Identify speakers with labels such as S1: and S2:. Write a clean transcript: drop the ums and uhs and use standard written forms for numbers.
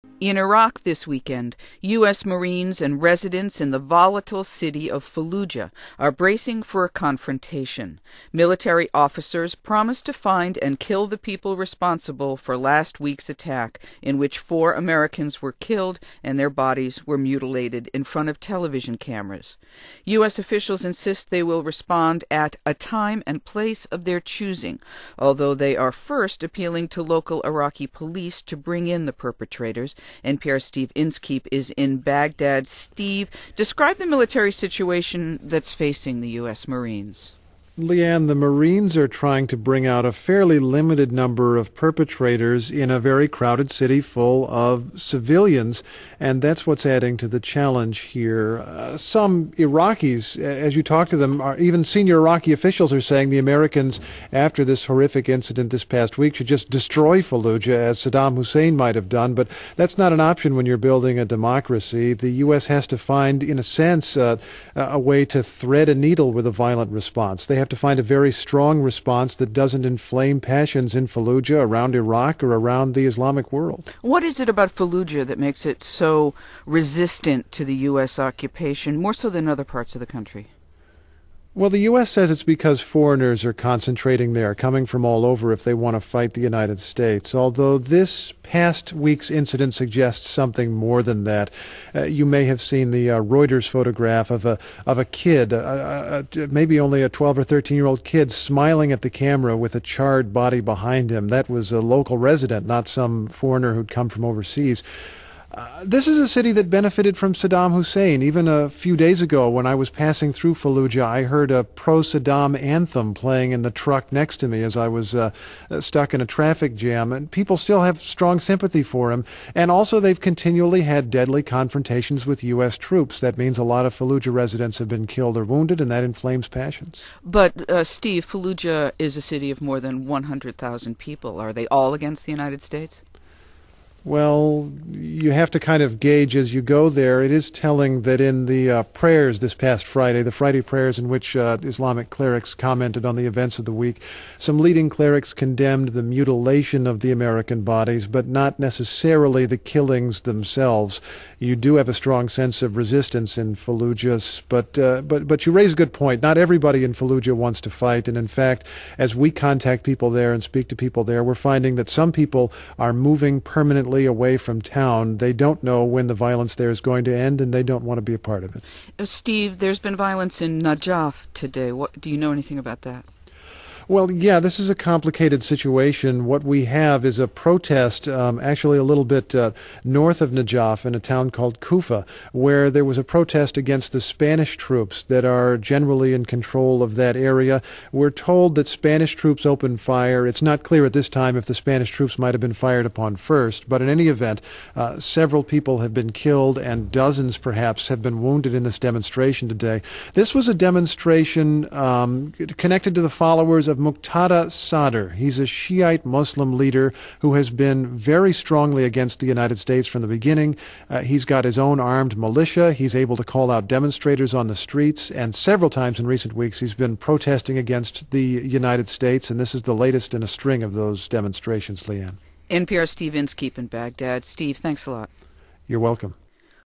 S1: In Iraq this weekend, U.S. Marines and residents in the volatile city of Fallujah are bracing for a confrontation. Military officers promise to find and kill the people responsible for last week's attack, in which 4 Americans were killed and their bodies were mutilated in front of television cameras. U.S. officials insist they will respond at a time and place of their choosing, although they are first appealing to local Iraqi police to bring in the perpetrators. NPR's Steve Inskeep is in Baghdad. Steve, describe the military situation that's facing the U.S. Marines.
S2: Leanne, the Marines are trying to bring out a fairly limited number of perpetrators in a very crowded city full of civilians, and that's what's adding to the challenge here. Some Iraqis, as you talk to them, even senior Iraqi officials are saying the Americans, after this horrific incident this past week, should just destroy Fallujah, as Saddam Hussein might have done, but that's not an option when you're building a democracy. The U.S. has to find, in a sense, a way to thread a needle with a violent response. They have to find a very strong response that doesn't inflame passions in Fallujah, around Iraq, or around the Islamic world.
S1: What is it about Fallujah that makes it so resistant to the U.S. occupation, more so than other parts of the country?
S2: Well, the U.S. says it's because foreigners are concentrating there, coming from all over if they want to fight the United States, although this past week's incident suggests something more than that. You may have seen the Reuters photograph of a kid, maybe only a 12 or 13-year-old kid, smiling at the camera with a charred body behind him. That was a local resident, not some foreigner who'd come from overseas. This is a city that benefited from Saddam Hussein. Even a few days ago, when I was passing through Fallujah, I heard a pro-Saddam anthem playing in the truck next to me as I was stuck in a traffic jam. And people still have strong sympathy for him. And also, they've continually had deadly confrontations with U.S. troops. That means a lot of Fallujah residents have been killed or wounded, and that inflames passions.
S1: But, Steve, Fallujah is a city of more than 100,000 people. Are they all against the United States?
S2: Well, you have to kind of gauge as you go there. It is telling that in the prayers this past Friday, the Friday prayers in which Islamic clerics commented on the events of the week, some leading clerics condemned the mutilation of the American bodies, but not necessarily the killings themselves. You do have a strong sense of resistance in Fallujah, but you raise a good point. Not everybody in Fallujah wants to fight, and in fact, as we contact people there and speak to people there, we're finding that some people are moving permanently away from town. They don't know when the violence there is going to end, and they don't want to be a part of it.
S1: Steve, there's been violence in Najaf today. Do you know anything about that?
S2: Well, yeah, this is a complicated situation. What we have is a protest, actually a little bit north of Najaf in a town called Kufa, where there was a protest against the Spanish troops that are generally in control of that area. We're told that Spanish troops opened fire. It's not clear at this time if the Spanish troops might have been fired upon first, but in any event, several people have been killed and dozens perhaps have been wounded in this demonstration today. This was a demonstration connected to the followers of Muqtada Sadr. He's a Shiite Muslim leader who has been very strongly against the United States from the beginning. He's got his own armed militia. He's able to call out demonstrators on the streets, and several times in recent weeks he's been protesting against the United States, and this is the latest in a string of those demonstrations, Leanne.
S1: NPR Steve Inskeep in Baghdad. Steve, thanks a lot.
S2: You're welcome.